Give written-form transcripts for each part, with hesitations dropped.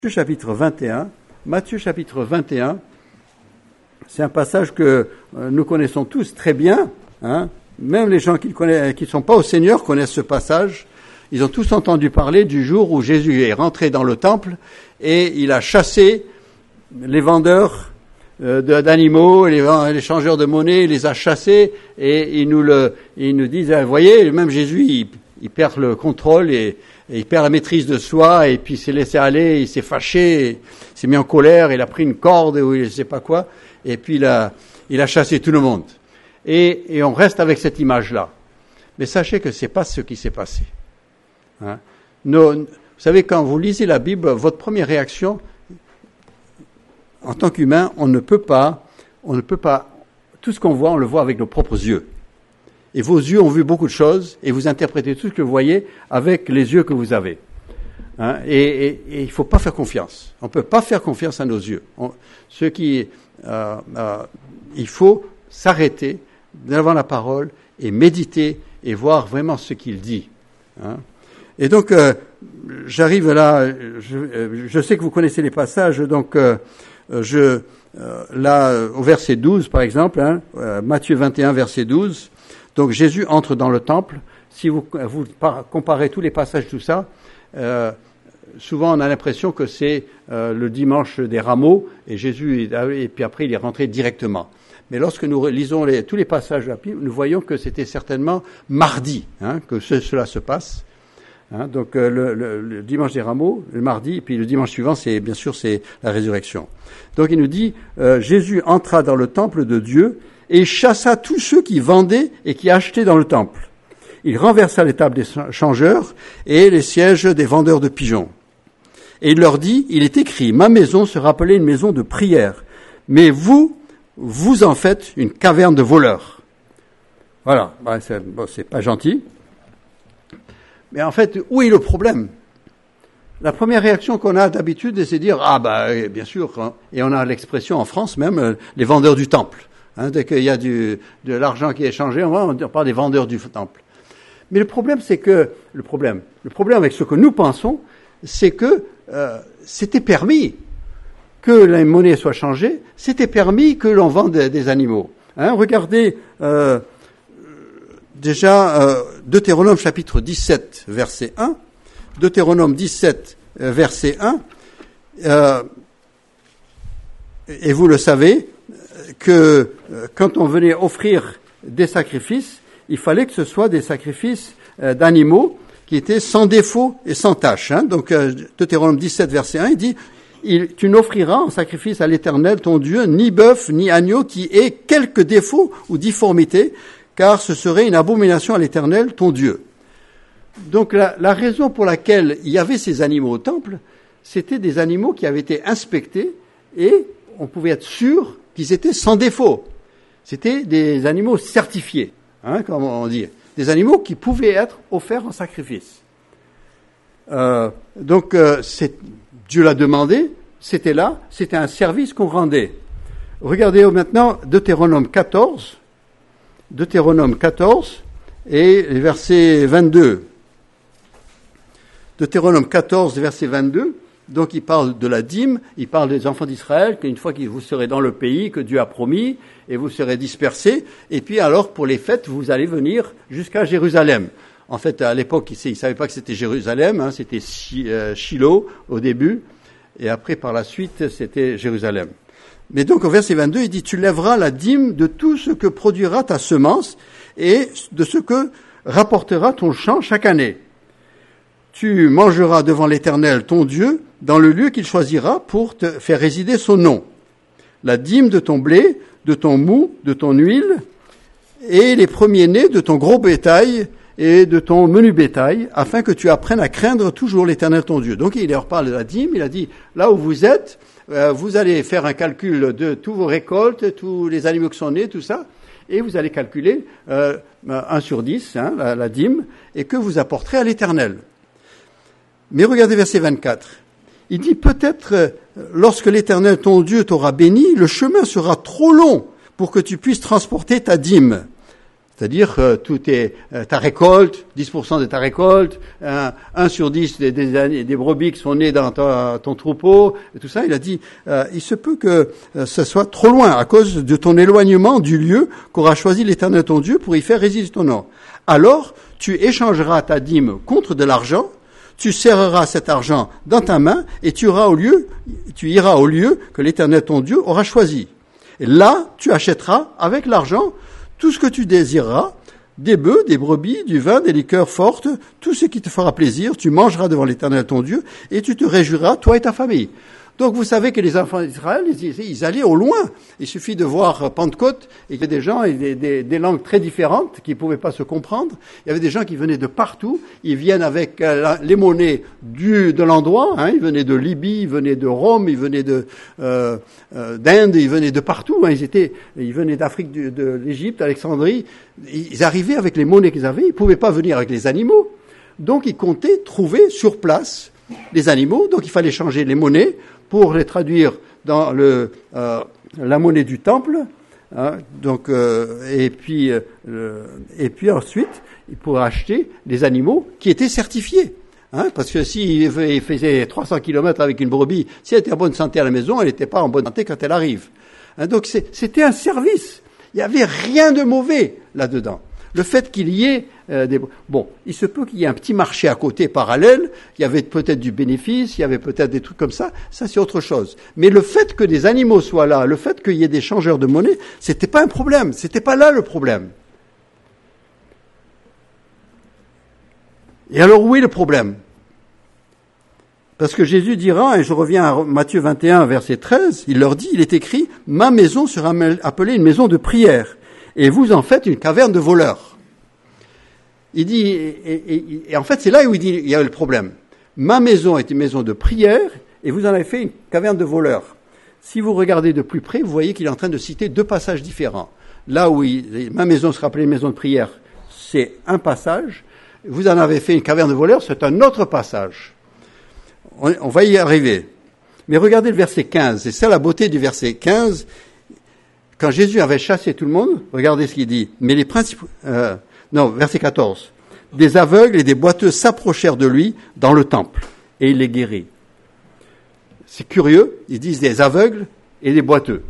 chapitre 21. Matthieu chapitre 21, c'est un passage que nous connaissons tous très bien. Même les gens qui ne sont pas au Seigneur connaissent ce passage. Ils ont tous entendu parler du jour où Jésus est rentré dans le temple et il a chassé les vendeurs d'animaux, les changeurs de monnaie, il les a chassés et ils nous disent, vous voyez, même Jésus, il perd le contrôle et il perd la maîtrise de soi et puis il s'est laissé aller, il s'est fâché, il s'est mis en colère, il a pris une corde ou je ne sais pas quoi et puis il a chassé tout le monde. Et on reste avec cette image-là. Mais sachez que c'est pas ce qui s'est passé. Vous savez, quand vous lisez la Bible, votre première réaction, en tant qu'humain, on ne peut pas, tout ce qu'on voit, on le voit avec nos propres yeux. Et vos yeux ont vu beaucoup de choses, et vous interprétez tout ce que vous voyez avec les yeux que vous avez. Et il faut pas faire confiance. On peut pas faire confiance à nos yeux. Il faut s'arrêter devant la parole et méditer et voir vraiment ce qu'il dit. Et donc, j'arrive là, je sais que vous connaissez les passages, donc là, au verset 12, par exemple, Matthieu 21, verset 12, donc Jésus entre dans le temple. Si vous comparez tous les passages, tout ça, souvent on a l'impression que c'est le dimanche des rameaux, et Jésus, et puis après il est rentré directement. Mais lorsque nous lisons tous les passages de la Bible, nous voyons que c'était certainement mardi que cela se passe. Donc le dimanche des rameaux, le mardi, et puis le dimanche suivant, c'est la résurrection. Donc il nous dit, Jésus entra dans le temple de Dieu et chassa tous ceux qui vendaient et qui achetaient dans le temple. Il renversa les tables des changeurs et les sièges des vendeurs de pigeons. Et il leur dit, il est écrit, ma maison sera appelée une maison de prière, mais vous en faites une caverne de voleurs. Voilà, c'est pas gentil. Mais en fait, où est le problème? La première réaction qu'on a d'habitude, c'est de dire, bien sûr, et on a l'expression en France même, les vendeurs du temple. Dès qu'il y a de l'argent qui est échangé, on parle des vendeurs du temple. Mais le problème avec ce que nous pensons, c'est que c'était permis que la monnaie soit changée, c'était permis que l'on vende des animaux. Regardez déjà Deutéronome chapitre 17, verset 1. Deutéronome 17, verset 1. Et vous le savez, que quand on venait offrir des sacrifices, il fallait que ce soit des sacrifices d'animaux qui étaient sans défaut et sans tache. Donc Deutéronome 17, verset 1, il dit, tu n'offriras en sacrifice à l'Éternel ton Dieu ni bœuf ni agneau qui ait quelque défaut ou difformité, car ce serait une abomination à l'Éternel ton Dieu. Donc la raison pour laquelle il y avait ces animaux au temple, c'était des animaux qui avaient été inspectés et on pouvait être sûr qu'ils étaient sans défaut. C'était des animaux certifiés, comme on dit, des animaux qui pouvaient être offerts en sacrifice. Donc Dieu l'a demandé, c'était là, c'était un service qu'on rendait. Regardez maintenant Deutéronome 14 et verset 22. Deutéronome 14, verset 22, donc il parle de la dîme, il parle des enfants d'Israël, qu'une fois que vous serez dans le pays que Dieu a promis, et vous serez dispersés, et puis alors pour les fêtes, vous allez venir jusqu'à Jérusalem. En fait, à l'époque, ils ne savaient pas que c'était Jérusalem, c'était Shiloh au début, et après, par la suite, c'était Jérusalem. Mais donc, au verset 22, il dit, tu lèveras la dîme de tout ce que produira ta semence et de ce que rapportera ton champ chaque année. Tu mangeras devant l'Éternel, ton Dieu, dans le lieu qu'il choisira pour te faire résider son nom. La dîme de ton blé, de ton mou, de ton huile, et les premiers-nés de ton gros bétail et de ton menu bétail, afin que tu apprennes à craindre toujours l'Éternel, ton Dieu. Donc, il leur parle de la dîme, il a dit, là où vous êtes, vous allez faire un calcul de tous vos récoltes, tous les animaux qui sont nés, tout ça, et vous allez calculer 1/10, la dîme, et que vous apporterez à l'Éternel. Mais regardez verset 24. Il dit, peut-être, lorsque l'Éternel, ton Dieu, t'aura béni, le chemin sera trop long pour que tu puisses transporter ta dîme, C'est-à-dire tout est ta récolte, 10% de ta récolte, 1 sur 10 des brebis qui sont nées dans ton troupeau, et tout ça. Il a dit, il se peut que ce soit trop loin à cause de ton éloignement du lieu qu'aura choisi l'Éternel ton Dieu pour y faire résider ton nom. Alors, tu échangeras ta dîme contre de l'argent, tu serreras cet argent dans ta main et tu iras au lieu que l'Éternel ton Dieu aura choisi. Et là, tu achèteras avec l'argent tout ce que tu désireras, des bœufs, des brebis, du vin, des liqueurs fortes, tout ce qui te fera plaisir, tu mangeras devant l'Éternel ton Dieu et tu te réjouiras, toi et ta famille. Donc vous savez que les enfants d'Israël, ils allaient au loin. Il suffit de voir Pentecôte, et il y avait des gens et des langues très différentes qui ne pouvaient pas se comprendre. Il y avait des gens qui venaient de partout. Ils viennent avec les monnaies de l'endroit. Hein. Ils venaient de Libye, ils venaient de Rome, ils venaient d'Inde, ils venaient de partout. Hein. Ils venaient d'Afrique, de l'Égypte, Alexandrie. Ils arrivaient avec les monnaies qu'ils avaient. Ils ne pouvaient pas venir avec les animaux. Donc ils comptaient trouver sur place les animaux. Donc il fallait changer les monnaies pour les traduire dans la monnaie du temple, hein, et puis ensuite, il pourrait acheter des animaux qui étaient certifiés, hein, parce que s'il faisait 300 kilomètres avec une brebis, si elle était en bonne santé à la maison, elle n'était pas en bonne santé quand elle arrive. Hein, donc c'était un service. Il n'y avait rien de mauvais là-dedans. Le fait qu'il y ait il se peut qu'il y ait un petit marché à côté parallèle, il y avait peut-être du bénéfice, il y avait peut-être des trucs comme ça c'est autre chose. Mais le fait que des animaux soient là, le fait qu'il y ait des changeurs de monnaie, c'était pas un problème, c'était pas là le problème. Et alors où est le problème? Parce que Jésus dira, et je reviens à Matthieu 21, verset 13, il leur dit, il est écrit, « Ma maison sera appelée une maison de prière, et vous en faites une caverne de voleurs. » Il dit, et en fait, c'est là où il dit, il y a le problème. Ma maison est une maison de prière, et vous en avez fait une caverne de voleurs. Si vous regardez de plus près, vous voyez qu'il est en train de citer deux passages différents. Là où ma maison sera appelée une maison de prière, c'est un passage. Vous en avez fait une caverne de voleurs, c'est un autre passage. On va y arriver. Mais regardez le verset 15. C'est ça la beauté du verset 15. Quand Jésus avait chassé tout le monde, regardez ce qu'il dit. Mais les principaux, verset 14. Des aveugles et des boiteux s'approchèrent de lui dans le temple, et il les guérit. C'est curieux, ils disent des aveugles et des boiteux.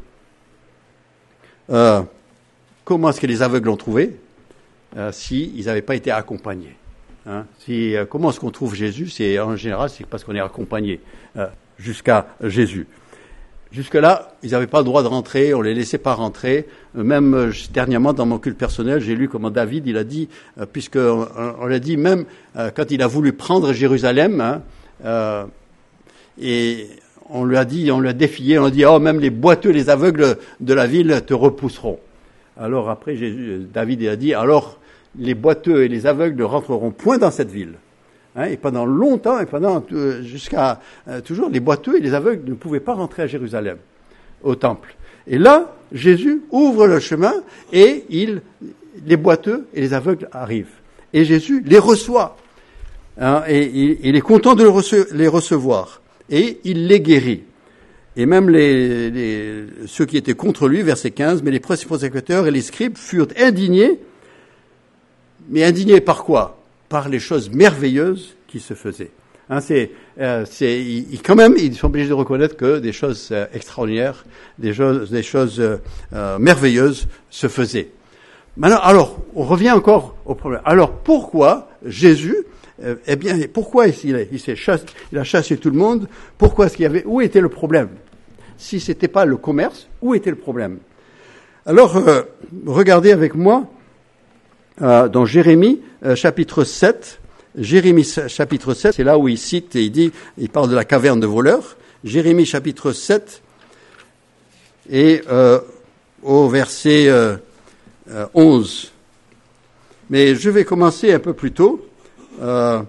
Comment est-ce que les aveugles l'ont trouvé s'ils n'avaient pas été accompagnés? Hein? Comment est-ce qu'on trouve Jésus? En général, c'est parce qu'on est accompagné jusqu'à Jésus. Jusque-là, ils n'avaient pas le droit de rentrer, on les laissait pas rentrer. Même dernièrement, dans mon culte personnel, j'ai lu comment David, il a dit, on l'a dit même quand il a voulu prendre Jérusalem, hein, et on lui a défié, on a dit, même les boiteux, les aveugles de la ville te repousseront. Alors après, David, il a dit, alors les boiteux et les aveugles ne rentreront point dans cette ville. Hein, et pendant longtemps, jusqu'à toujours, les boiteux et les aveugles ne pouvaient pas rentrer à Jérusalem, au temple. Et là, Jésus ouvre le chemin et les boiteux et les aveugles arrivent. Et Jésus les reçoit. Hein, et il est content de les recevoir. Et il les guérit. Et même ceux qui étaient contre lui, verset 15, mais les principaux sacrificateurs et les scribes furent indignés. Mais indignés par quoi? Par les choses merveilleuses qui se faisaient. Hein, quand même, ils sont obligés de reconnaître que des choses extraordinaires, des choses merveilleuses se faisaient. Maintenant, alors, on revient encore au problème. Alors, pourquoi Jésus, pourquoi il a chassé tout le monde? Pourquoi où était le problème? Si c'était pas le commerce, où était le problème? Alors, regardez avec moi, dans Jérémie, chapitre 7. Jérémie, chapitre 7, c'est là où il cite et il parle de la caverne de voleurs. Jérémie, chapitre 7, et au verset 11. Mais je vais commencer un peu plus tôt. Là,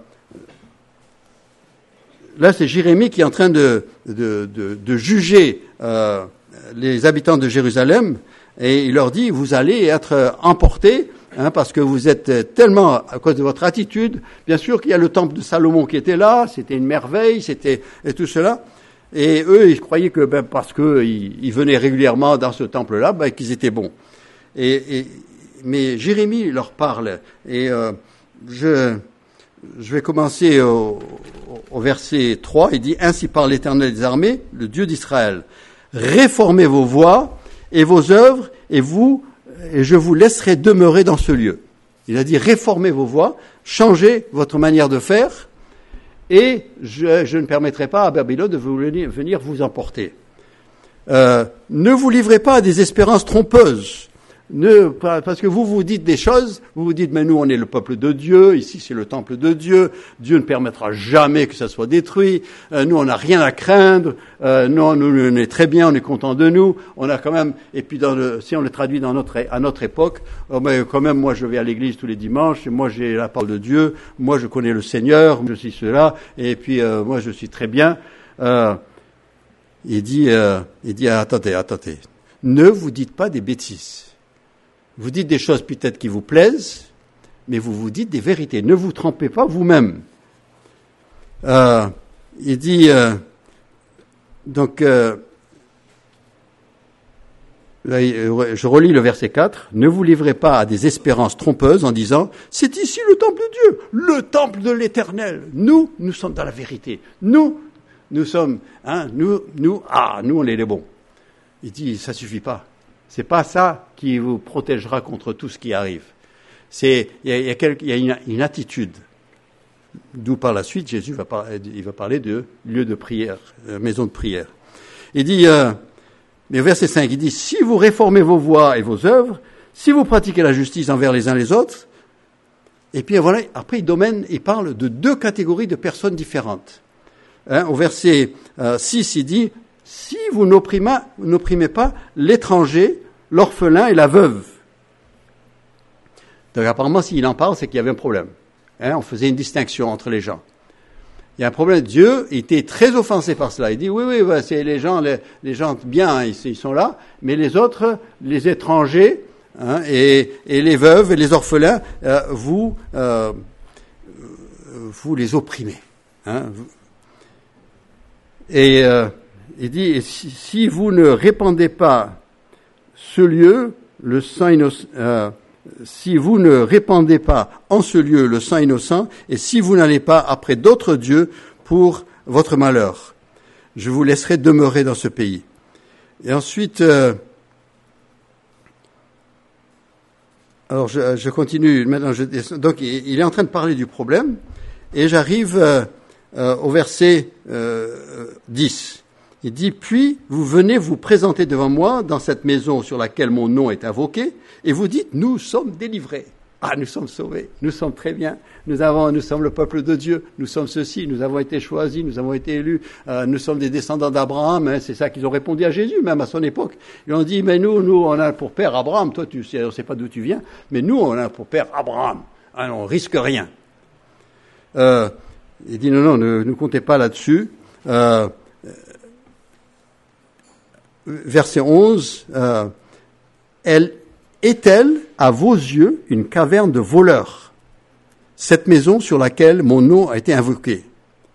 c'est Jérémie qui est en train de juger les habitants de Jérusalem, et il leur dit, vous allez être emportés, hein, parce que vous êtes tellement, à cause de votre attitude, bien sûr qu'il y a le temple de Salomon qui était là, c'était une merveille, et tout cela, et eux, ils croyaient que, parce qu'ils venaient régulièrement dans ce temple-là, qu'ils étaient bons. Et mais Jérémie leur parle, et je vais commencer au verset 3, il dit « Ainsi parle l'Éternel des armées, le Dieu d'Israël. Réformez vos voies et vos œuvres, et je vous laisserai demeurer dans ce lieu. » Il a dit « Réformez vos voies, changez votre manière de faire, et je ne permettrai pas à Babylone de venir vous emporter. Ne vous livrez pas à des espérances trompeuses. Parce que vous dites des choses, vous vous dites, mais nous on est le peuple de Dieu, ici c'est le temple de Dieu, Dieu ne permettra jamais que ça soit détruit, nous on n'a rien à craindre, nous on est très bien, on est content de nous, on a quand même, et puis si on le traduit à notre époque, mais quand même moi je vais à l'église tous les dimanches, moi j'ai la parole de Dieu, moi je connais le Seigneur, je suis cela, et puis moi je suis très bien. Il dit attendez, ne vous dites pas des bêtises. Vous dites des choses peut-être qui vous plaisent, mais vous dites des vérités. Ne vous trompez pas vous-même. Il dit, là, je relis le verset 4. Ne vous livrez pas à des espérances trompeuses en disant, c'est ici le temple de Dieu, le temple de l'Éternel. Nous sommes dans la vérité. Nous sommes, nous on est les bons. Il dit, ça suffit pas. C'est pas ça qui vous protégera contre tout ce qui arrive. Il y a une attitude. D'où par la suite, Jésus va parler de lieu de prière, maison de prière. Il dit, mais au verset 5, il dit, si vous réformez vos voies et vos œuvres, si vous pratiquez la justice envers les uns les autres, et puis voilà, après il parle de deux catégories de personnes différentes. Au verset 6, il dit, si vous n'opprimez pas l'étranger, l'orphelin et la veuve. Donc apparemment, s'il en parle, c'est qu'il y avait un problème. On faisait une distinction entre les gens. Il y a un problème. Dieu était très offensé par cela. Il dit, oui, c'est les gens bien, ils sont là, mais les autres, les étrangers, et les veuves et les orphelins, vous les opprimez. Et il dit, si vous ne répandez pas ce lieu, le sang innocent, si vous ne répandez pas en ce lieu le sang innocent, et si vous n'allez pas après d'autres dieux pour votre malheur, je vous laisserai demeurer dans ce pays. Et ensuite, alors je continue. Maintenant, donc il est en train de parler du problème, et j'arrive au verset 10. Il dit, puis vous venez vous présenter devant moi dans cette maison sur laquelle mon nom est invoqué, et vous dites, nous sommes délivrés. Nous sommes sauvés, nous sommes très bien, nous sommes le peuple de Dieu, nous sommes ceci, nous avons été choisis, nous avons été élus, nous sommes des descendants d'Abraham, c'est ça qu'ils ont répondu à Jésus, même à son époque. Ils ont dit, mais nous, on a pour père Abraham, toi, on ne sait pas d'où tu viens, mais nous, on a pour père Abraham, on risque rien. Il dit, non, ne comptez pas là-dessus. Verset 11, est-elle, à vos yeux, une caverne de voleurs, cette maison sur laquelle mon nom a été invoqué?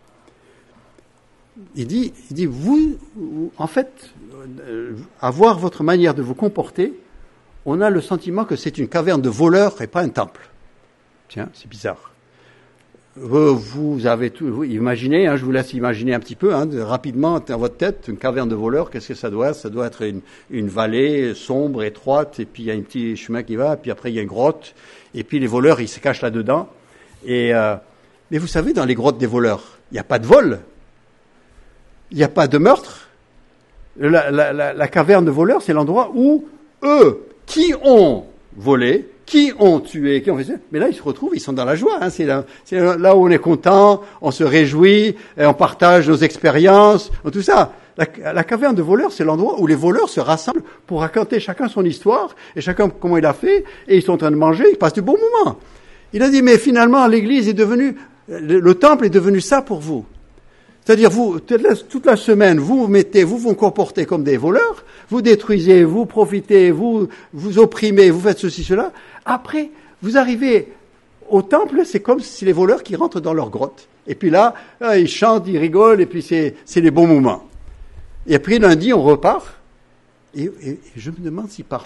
Il dit, vous, en fait, à voir votre manière de vous comporter, on a le sentiment que c'est une caverne de voleurs et pas un temple. Tiens, c'est bizarre. Vous avez tout, vous imaginez, je vous laisse imaginer un petit peu, rapidement dans votre tête, une caverne de voleurs, qu'est-ce que ça doit être? Ça doit être une vallée sombre, étroite, et puis il y a un petit chemin qui va, puis après il y a une grotte, et puis les voleurs, ils se cachent là-dedans. Mais vous savez, dans les grottes des voleurs, il n'y a pas de vol, il n'y a pas de meurtre. La caverne de voleurs, c'est l'endroit où eux, qui ont volé, qui ont tué, qui ont fait ça. Mais là, ils se retrouvent, ils sont dans la joie. C'est là où on est content, on se réjouit, et on partage nos expériences, tout ça. La caverne de voleurs, c'est l'endroit où les voleurs se rassemblent pour raconter chacun son histoire, et chacun comment il a fait, et ils sont en train de manger, ils passent du bon moment. Il a dit, mais finalement, l'église est devenue, le temple est devenu ça pour vous. C'est-à-dire, vous, toute la semaine, vous vous comportez comme des voleurs, vous détruisez, vous profitez, vous opprimez, vous faites ceci, cela. Après, vous arrivez au temple, c'est comme si les voleurs qui rentrent dans leur grotte. Et puis là, ils chantent, ils rigolent, et puis c'est les bons moments. Et après, lundi, on repart. Et je me demande si parfois,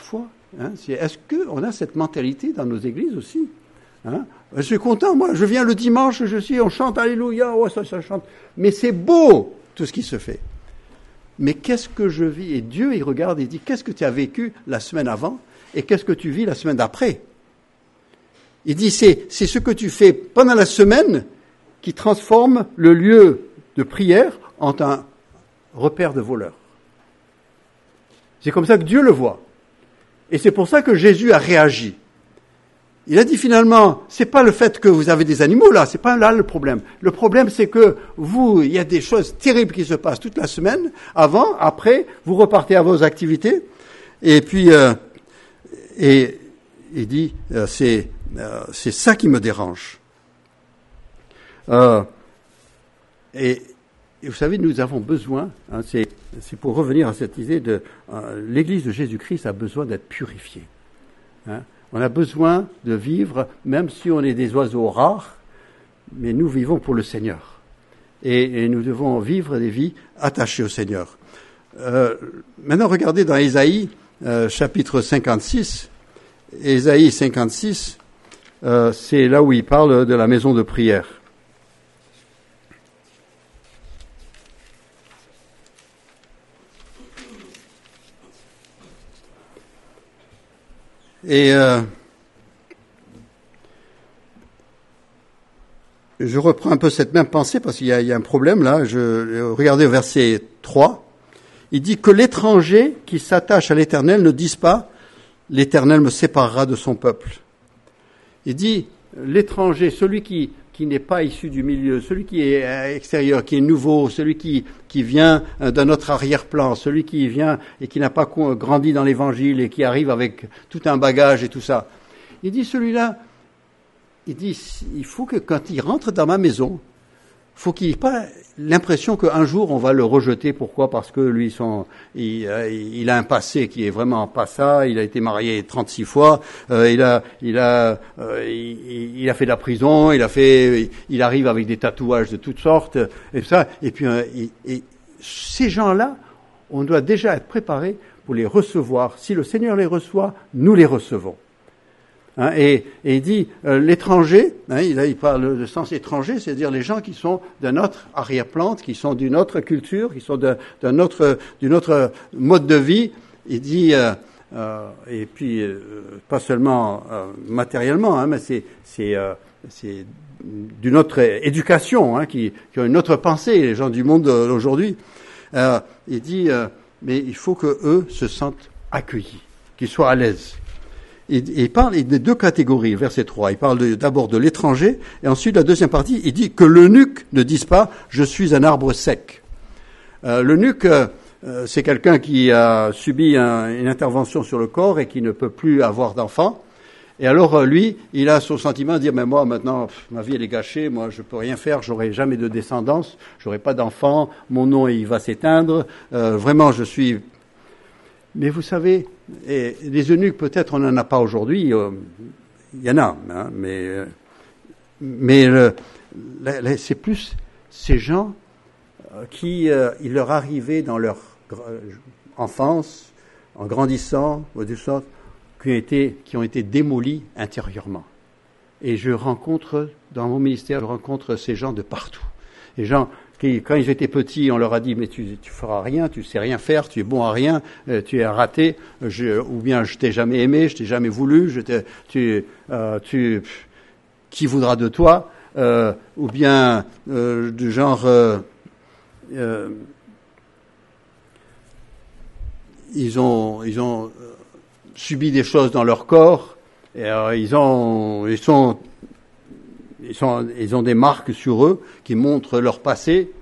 Hein, est-ce qu'on a cette mentalité dans nos églises aussi? Hein? Je suis content, moi, je viens le dimanche, on chante Alléluia, ouais, ça chante. Mais c'est beau, tout ce qui se fait. Mais qu'est-ce que je vis? Et Dieu, il regarde et dit, qu'est-ce que tu as vécu la semaine avant et qu'est-ce que tu vis la semaine d'après? Il dit, c'est ce que tu fais pendant la semaine qui transforme le lieu de prière en un repère de voleurs. C'est comme ça que Dieu le voit. Et c'est pour ça que Jésus a réagi. Il a dit finalement, c'est pas le fait que vous avez des animaux là, c'est pas là le problème. Le problème c'est que vous, il y a des choses terribles qui se passent toute la semaine, avant, après, vous repartez à vos activités, et puis, et il dit, c'est ça qui me dérange. Et vous savez, nous avons besoin, hein, c'est pour revenir à cette idée de l'Église de Jésus-Christ a besoin d'être purifiée. Hein. On a besoin de vivre, même si on est des oiseaux rares, mais nous vivons pour le Seigneur. Et nous devons vivre des vies attachées au Seigneur. Maintenant, regardez dans Ésaïe, chapitre 56. Ésaïe 56, c'est là où il parle de la maison de prière. Et je reprends un peu cette même pensée parce qu'il y a un problème là. Regardez au verset 3. Il dit que l'étranger qui s'attache à l'Éternel ne dise pas « l'Éternel me séparera de son peuple ». Il dit l'étranger, celui qui n'est pas issu du milieu, celui qui est extérieur, qui est nouveau, celui qui vient d'un autre arrière-plan, celui qui vient et qui n'a pas grandi dans l'Évangile et qui arrive avec tout un bagage et tout ça. Il dit celui-là, il faut que quand il rentre dans ma maison, faut qu'il n'ait pas l'impression qu'un jour on va le rejeter. Pourquoi? Parce que lui, il a un passé qui est vraiment pas ça. Il a été marié 36 fois. Il a fait de la prison. Il arrive avec des tatouages de toutes sortes et ça. Et puis, ces gens-là, on doit déjà être préparé pour les recevoir. Si le Seigneur les reçoit, nous les recevons. Hein, et il dit l'étranger, hein, il parle de sens étranger, c'est-à-dire les gens qui sont d'un autre arrière-plan, qui sont d'une autre culture, qui sont d'une autre mode de vie. Il dit et puis pas seulement matériellement, hein, mais c'est d'une autre éducation, hein, qui ont une autre pensée, les gens du monde d'aujourd'hui. Il dit mais il faut que eux se sentent accueillis, qu'ils soient à l'aise. Il parle des deux catégories, verset 3. Il parle d'abord de l'étranger, et ensuite, la deuxième partie, il dit que l'eunuque ne dise pas « je suis un arbre sec ». L'eunuque, c'est quelqu'un qui a subi une intervention sur le corps et qui ne peut plus avoir d'enfant. Et alors, lui, il a son sentiment de dire « mais moi, maintenant, ma vie, elle est gâchée, moi, je peux rien faire, j'aurai jamais de descendance, j'aurai pas d'enfant, mon nom, il va s'éteindre, vraiment, je suis... » Mais vous savez, et les eunuques, peut-être on n'en a pas aujourd'hui, il y en a, hein, mais c'est plus ces gens qui, il leur arrivait dans leur enfance, en grandissant, ou de sorte, qui ont été démolis intérieurement. Et dans mon ministère, je rencontre ces gens de partout. Les gens qui, quand ils étaient petits, on leur a dit « mais tu feras rien, tu sais rien faire, tu es bon à rien, tu es un raté, ou bien je t'ai jamais aimé, je t'ai jamais voulu, qui voudra de toi, ou bien du genre ils ont subi des choses dans leur corps, et ils ont des marques sur eux qui montrent leur passé.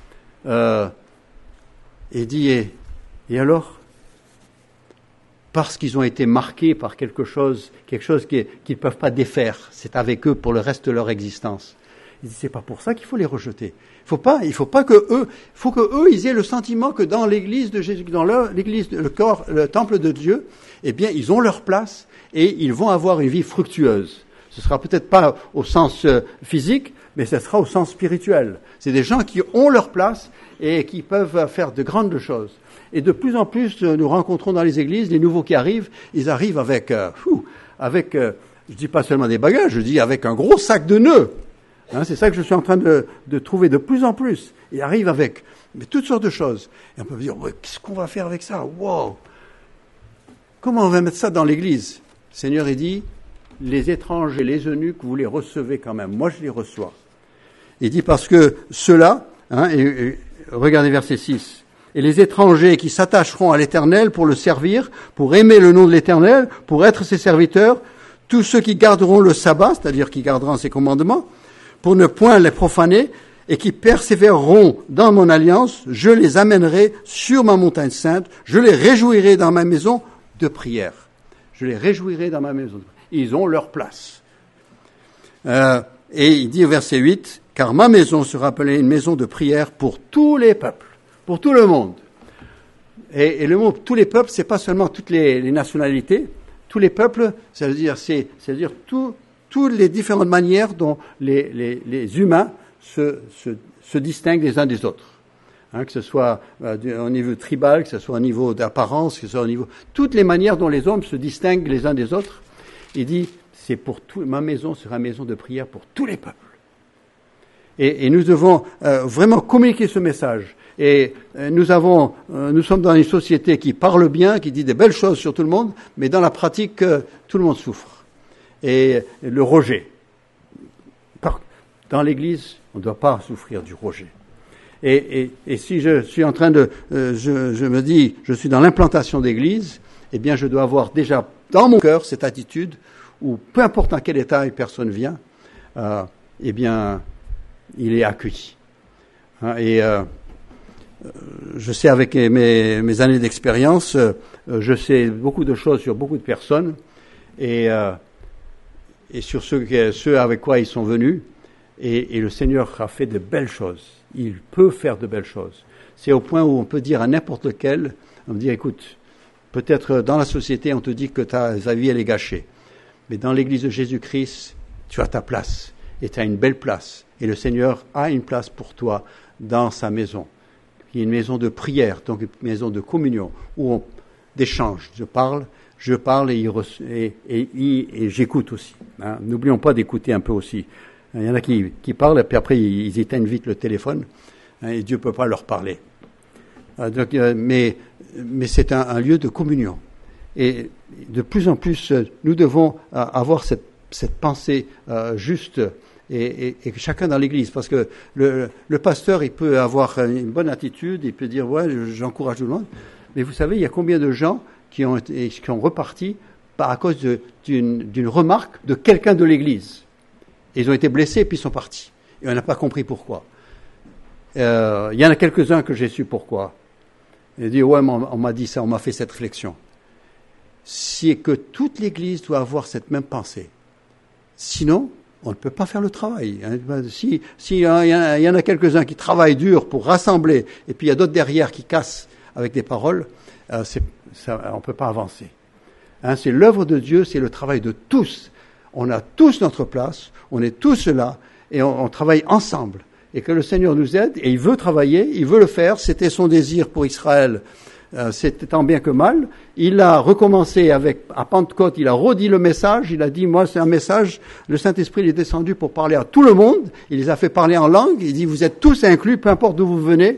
Et dit, et alors? Parce qu'ils ont été marqués par quelque chose qu'ils ne peuvent pas défaire. C'est avec eux pour le reste de leur existence. Il dit, c'est pas pour ça qu'il faut les rejeter. Il faut que eux, ils aient le sentiment que dans l'église de Jésus, dans l'église, le corps, le temple de Dieu, eh bien, ils ont leur place et ils vont avoir une vie fructueuse. Ce sera peut-être pas au sens physique, mais ce sera au sens spirituel. C'est des gens qui ont leur place et qui peuvent faire de grandes choses. Et de plus en plus, nous rencontrons dans les églises les nouveaux qui arrivent. Ils arrivent avec, je dis pas seulement des bagages, je dis avec un gros sac de nœuds. C'est ça que je suis en train de trouver de plus en plus. Ils arrivent avec toutes sortes de choses. Et on peut dire, qu'est-ce qu'on va faire avec ça? Wow! Comment on va mettre ça dans l'église? Le Seigneur, il dit, les étrangers, les eunuques, vous les recevez quand même. Moi, je les reçois. Il dit, parce que ceux-là, regardez verset 6, et les étrangers qui s'attacheront à l'Éternel pour le servir, pour aimer le nom de l'Éternel, pour être ses serviteurs, tous ceux qui garderont le sabbat, c'est-à-dire qui garderont ses commandements, pour ne point les profaner, et qui persévéreront dans mon alliance, je les amènerai sur ma montagne sainte, je les réjouirai dans ma maison de prière. Je les réjouirai dans ma maison de prière. Ils ont leur place. Et il dit au verset 8, car ma maison sera appelée une maison de prière pour tous les peuples, pour tout le monde. Et le mot tous les peuples, c'est pas seulement toutes les nationalités. Tous les peuples, ça veut dire toutes les différentes manières dont les humains se distinguent les uns des autres. Que ce soit au niveau tribal, que ce soit au niveau d'apparence, que ce soit au niveau... Toutes les manières dont les hommes se distinguent les uns des autres. Il dit, c'est pour tout, ma maison sera une maison de prière pour tous les peuples. Et nous devons vraiment communiquer ce message. Et nous sommes dans une société qui parle bien, qui dit des belles choses sur tout le monde, mais dans la pratique, tout le monde souffre. Et le rejet. Dans l'Église, on ne doit pas souffrir du rejet. Et si je suis en train je me dis, je suis dans l'implantation d'église, eh bien, je dois avoir déjà dans mon cœur cette attitude où, peu importe dans quel état une personne vient, eh bien, il est accueilli. Je sais avec mes années d'expérience, je sais beaucoup de choses sur beaucoup de personnes et sur ceux avec quoi ils sont venus. Et le Seigneur a fait de belles choses. Il peut faire de belles choses. C'est au point où on peut dire à n'importe lequel, on me dit, écoute, peut-être dans la société, on te dit que ta vie, elle est gâchée. Mais dans l'église de Jésus-Christ, tu as ta place. Et tu as une belle place. Et le Seigneur a une place pour toi dans sa maison. Il y a une maison de prière, donc une maison de communion, où on d'échange. Je parle et j'écoute aussi. N'oublions pas d'écouter un peu aussi. Il y en a qui parlent, et puis après, ils éteignent vite le téléphone, et Dieu ne peut pas leur parler. Mais c'est un lieu de communion. Et de plus en plus, nous devons avoir cette pensée juste, et chacun dans l'Église, parce que le pasteur, il peut avoir une bonne attitude, il peut dire, ouais, j'encourage tout le monde, mais vous savez, il y a combien de gens qui ont reparti à cause d'une remarque de quelqu'un de l'Église. Ils ont été blessés, puis ils sont partis. Et on n'a pas compris pourquoi. Il y en a quelques-uns que j'ai su pourquoi. Ils disent, ouais, on m'a dit ça, on m'a fait cette réflexion. C'est que toute l'Église doit avoir cette même pensée. Sinon, on ne peut pas faire le travail. Si il y en a quelques-uns qui travaillent dur pour rassembler, et puis il y a d'autres derrière qui cassent avec des paroles, on ne peut pas avancer. C'est l'œuvre de Dieu, c'est le travail de tous. On a tous notre place, on est tous là, et on travaille ensemble. Et que le Seigneur nous aide, et il veut travailler, il veut le faire. C'était son désir pour Israël, c'était tant bien que mal. Il a recommencé à Pentecôte, il a redit le message, il a dit, moi c'est un message, le Saint-Esprit il est descendu pour parler à tout le monde, il les a fait parler en langue, il dit, vous êtes tous inclus, peu importe d'où vous venez.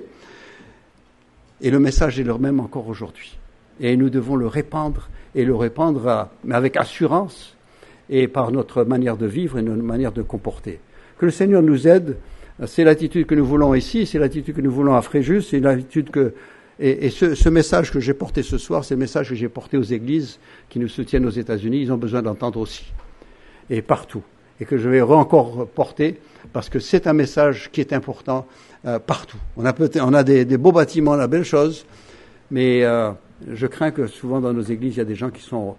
Et le message est le même encore aujourd'hui. Et nous devons le répandre, et le répandre avec assurance, et par notre manière de vivre et notre manière de comporter. Que le Seigneur nous aide, c'est l'attitude que nous voulons ici, c'est l'attitude que nous voulons à Fréjus, c'est l'attitude que... Et ce message que j'ai porté ce soir, c'est le message que j'ai porté aux églises qui nous soutiennent aux États-Unis, ils ont besoin d'entendre aussi, et partout. Et que je vais encore porter, parce que c'est un message qui est important partout. On a des beaux bâtiments, on a belles choses, mais je crains que souvent dans nos églises, il y a des gens qui sont...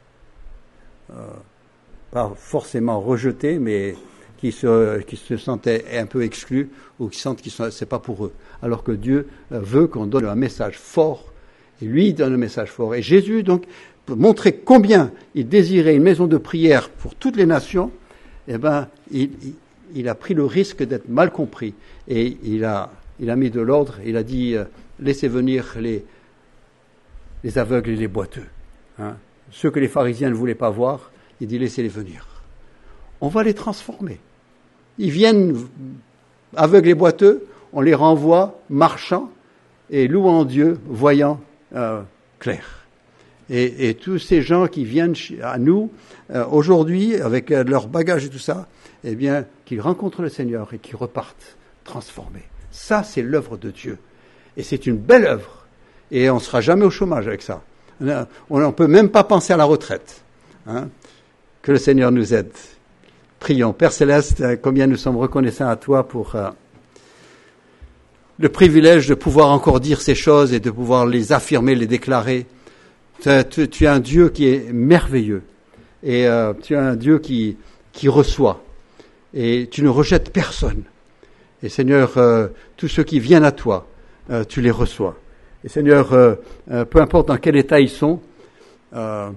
pas forcément rejetés, mais qui se sentaient un peu exclus ou qui sentent que c'est pas pour eux. Alors que Dieu veut qu'on donne un message fort, et lui donne un message fort. Et Jésus, donc, pour montrer combien il désirait une maison de prière pour toutes les nations, eh ben, il a pris le risque d'être mal compris. Et il a il a mis de l'ordre, il a dit laissez venir les aveugles et les boiteux. Hein. Ceux que les pharisiens ne voulaient pas voir, il dit laissez-les venir. On va les transformer. Ils viennent aveugles et boiteux, on les renvoie marchant et louant Dieu, voyant clair. Et tous ces gens qui viennent à nous aujourd'hui avec leur bagage et tout ça, eh bien, qu'ils rencontrent le Seigneur et qu'ils repartent transformés. Ça, c'est l'œuvre de Dieu. Et c'est une belle œuvre. Et on ne sera jamais au chômage avec ça. On ne peut même pas penser à la retraite. Hein. Que le Seigneur nous aide. Prions. Père Céleste, combien nous sommes reconnaissants à toi pour le privilège de pouvoir encore dire ces choses et de pouvoir les affirmer, les déclarer. Tu es un Dieu qui est merveilleux. Et tu es un Dieu qui reçoit. Et tu ne rejettes personne. Et Seigneur, tous ceux qui viennent à toi, tu les reçois. Et Seigneur, peu importe dans quel état ils sont, me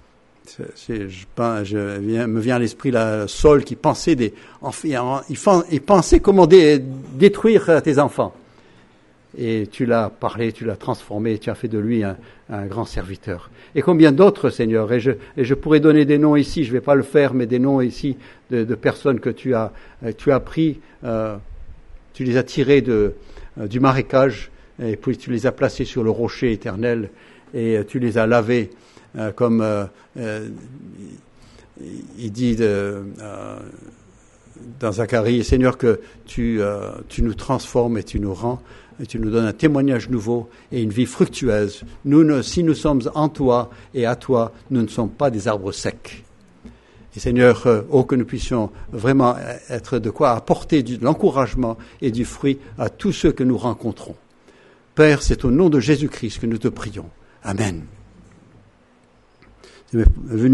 vient à l'esprit Saul qui pensait il pensait comment détruire tes enfants. Et tu l'as parlé, tu l'as transformé, tu as fait de lui un grand serviteur. Et combien d'autres, Seigneur, et je pourrais donner des noms ici, je ne vais pas le faire, mais des noms ici de personnes que tu as pris, tu les as tirés du marécage, et puis tu les as placés sur le rocher éternel, et tu les as lavés, comme il dit dans Zacharie, Seigneur, que tu nous transformes et tu nous rends, et tu nous donnes un témoignage nouveau et une vie fructueuse. Si nous sommes en toi et à toi, nous ne sommes pas des arbres secs. Et Seigneur, que nous puissions vraiment être de quoi apporter de l'encouragement et du fruit à tous ceux que nous rencontrons. Père, c'est au nom de Jésus-Christ que nous te prions. Amen.